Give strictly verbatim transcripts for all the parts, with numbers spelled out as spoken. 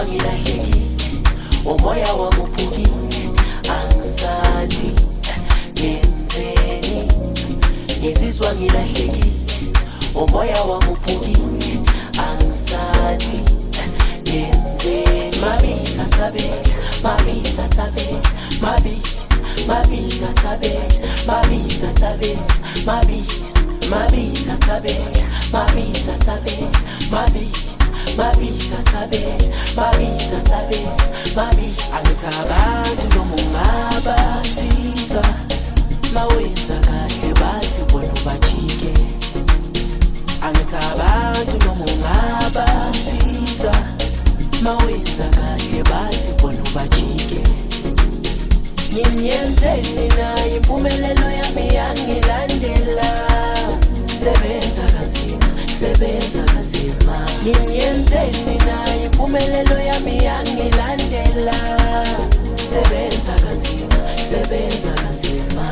ngilahlekile, umoya wami uphukile, angisazi ngenzeni. Ngizizwa ngilahlekile, umoya wami uphukile, angisazi ngenzeni. Mabisa sabela, mabisa sabela, mabisa, mabisa sabela, mabisa sabela, mabisa, mabisa sabela, mabisa sabela, mabisa, mabisa sabela, mabisa sabela, mabisa. Angithi abantu noma ungabasiza, mawenza kahle bathi bona ubajike. Angithi abantu noma ungabasiza, mawenza kahle bathi bona ubajike. Ngiyenzeni na impumelelo yami yangilandela. Sebenza kanzima, sebenza kanzima. Ngiyenzeni na impumelelo yami yangilandela. Sebenza kanzima, sebenza kanzima.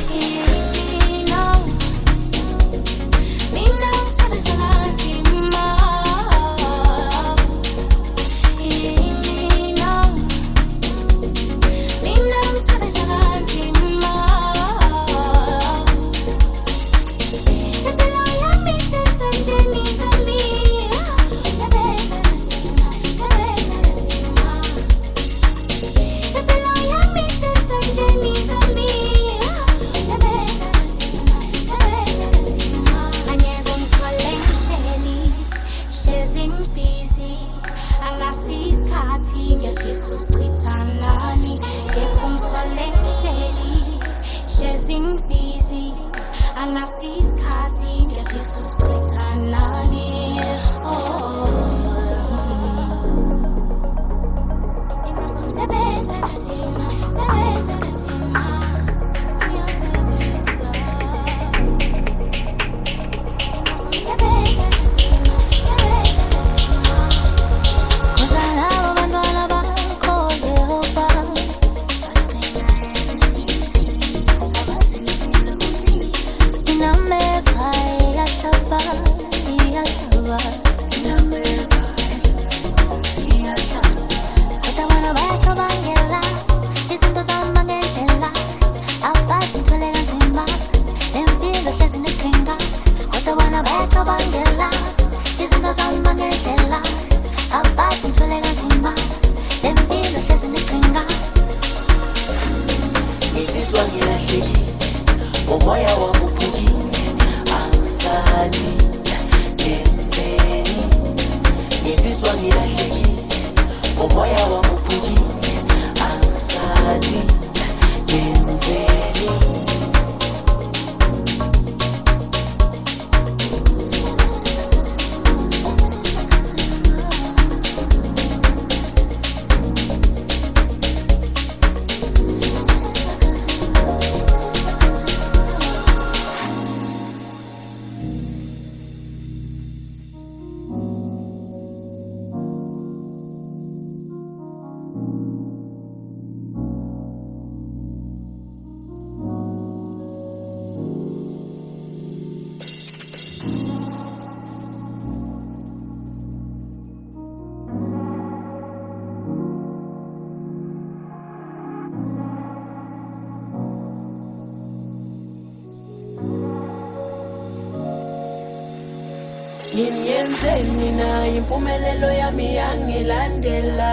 Ngiyenzeni na impumelelo yami yangilandela.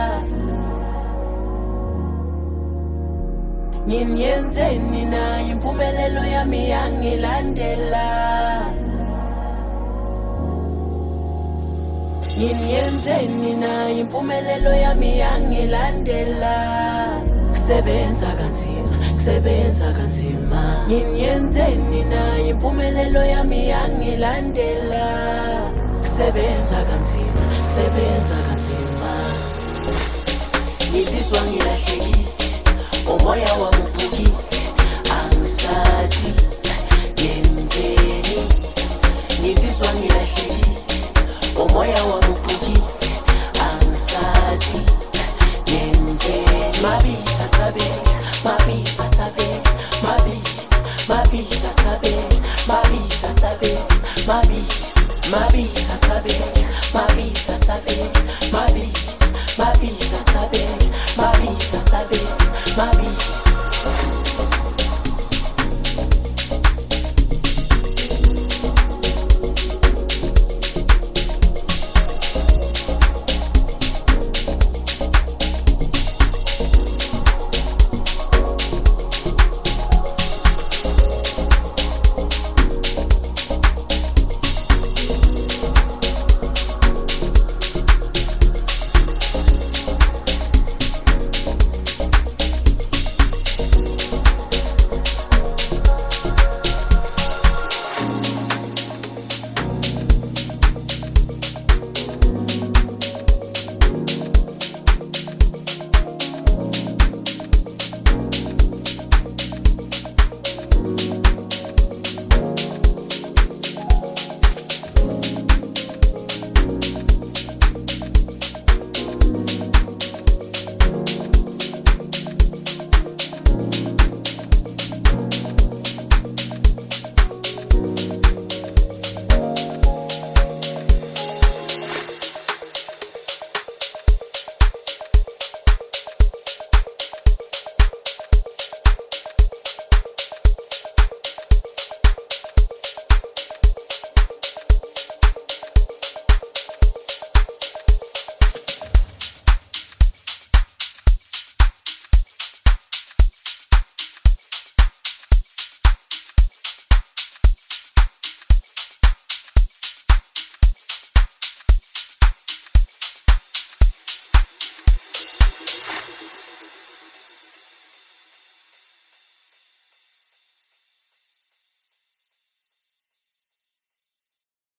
Ngiyenzeni na impumelelo yami yangilandela. Ngiyenzeni na impumelelo yami yangilandela. Kusebenza kanzima, kusebenza kanzima. Ngiyenzeni na impumelelo yami yangilandela. Kusebenza kanzima, kusebenza kanzima. Ngizizwa ngilahlekile, umoya wami uphukile, angisazi ngenzeni. Ngizizwa ngilahlekile, umoya wami uphukile, angisazi ngenzeni. Mabisa sabela, mabisa sabela, mabisa, mabisa sabela, mabisa sabela, mabisa, mabisa sabela, mabisa sabela.